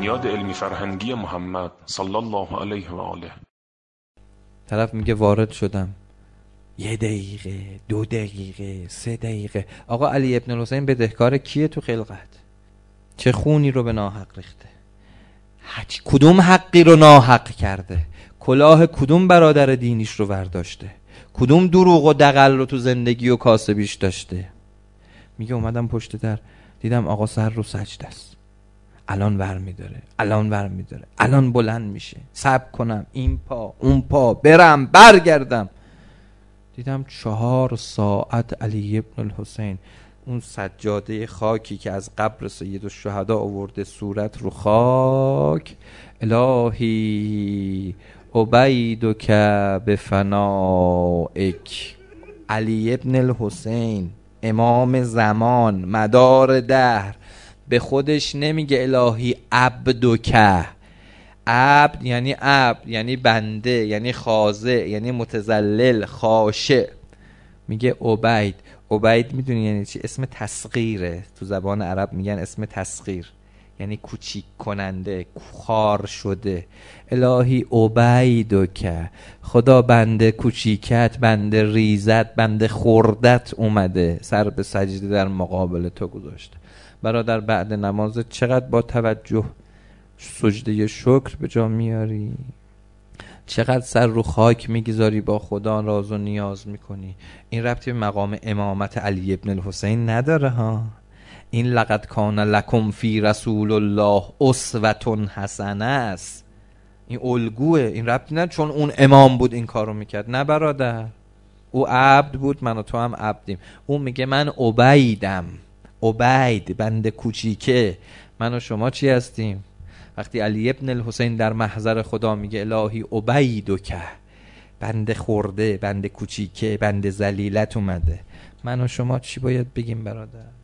بنیاد علمی فرهنگی محمد صلی الله علیه و آله. طرف میگه وارد شدم 1 دقیقه 2 دقیقه 3 دقیقه. آقا علی ابن الحسین بدهکار کیه تو خلقت؟ چه خونی رو به ناحق ریخته؟ کدوم حقی رو ناحق کرده؟ کلاه کدوم برادر دینیش رو برداشته؟ کدوم دروغ و دغل رو تو زندگی و کاسبیش داشته؟ میگه اومدم پشت در دیدم آقا سر رو سجده است، الان ور میداره، الان ور میداره، الان بلند میشه، صبر کنم، این پا اون پا، برم برگردم. دیدم 4 ساعت علی ابن الحسین اون سجاده خاکی که از قبر سید الشهدا آورده صورت رو خاک، الهی عبیدک بفنائک. علی ابن الحسین امام زمان مدار دهر به خودش نمیگه الهی عبدک. عبد یعنی بنده، یعنی خاضع، یعنی متذلل خاشع. میگه عبید. عبید میدونی یعنی چی؟ اسم تصغیره، تو زبان عرب میگن اسم تصغیر، یعنی کوچیک کننده، خار شده. الهی عبیدک، خدا بنده کوچیکت، بنده ریزت، بنده خردت اومده سر به سجده در مقابل تو گذاشته. برادر بعد نماز چقدر با توجه سجده شکر به جا میاری، چقدر سر رو خاک میگذاری، با خدا راز و نیاز میکنی. این ربطی به مقام امامت علی ابن الحسین نداره ها. این لقد کان لکم فی رسول الله اسوة حسنه است، این الگوه. این ربطی نه چون اون امام بود این کارو میکرد، نه برادر، او عبد بود، من و تو هم عبدیم. اون میگه من عبیدم، عبید بنده کوچیکه. من و شما چی هستیم؟ وقتی علی ابن الحسین در محضر خدا میگه الهی عبیدک، بنده خورده، بنده کوچیکه، بنده ذلیلت اومده، من و شما چی باید بگیم برادر؟